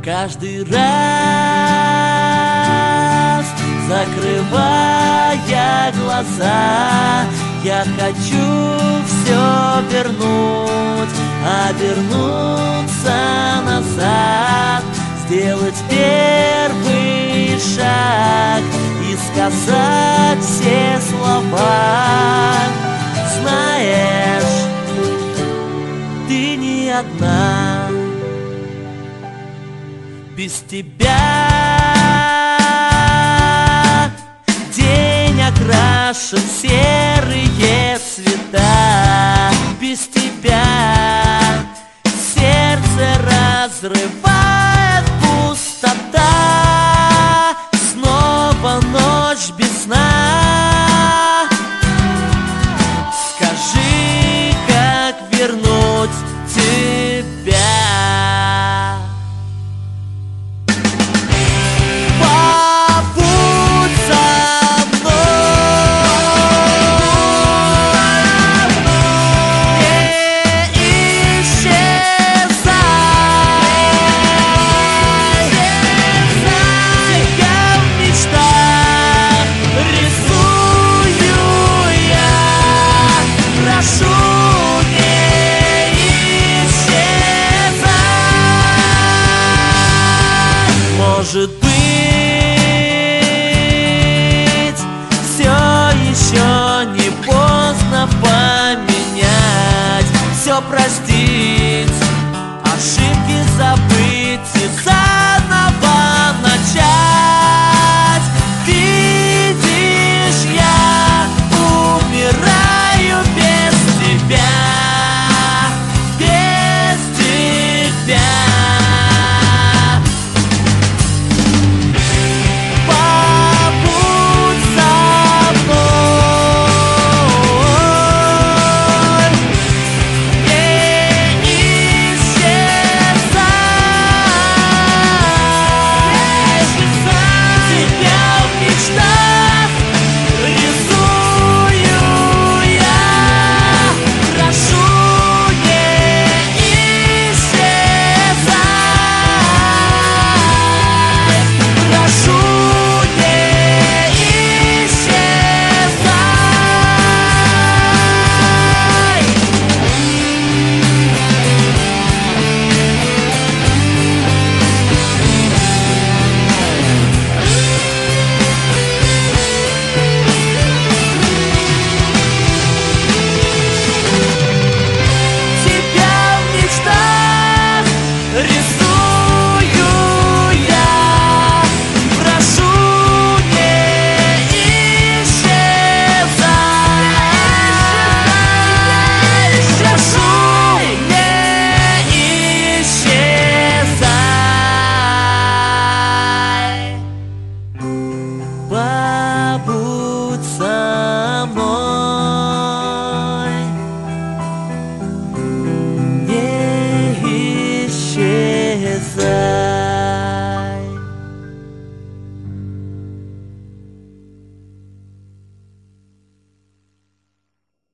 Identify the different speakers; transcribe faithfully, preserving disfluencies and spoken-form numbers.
Speaker 1: Каждый раз, закрывая глаза, я хочу все вернуть, обернуться назад, сделать первый шаг и сказать все слова. Знаешь, ты не одна. Без тебя день окрашен в серые цвета. Без тебя сердце разрывает пустота. Снова ночь без сна. Скажи, как вернуть тебя. Может быть,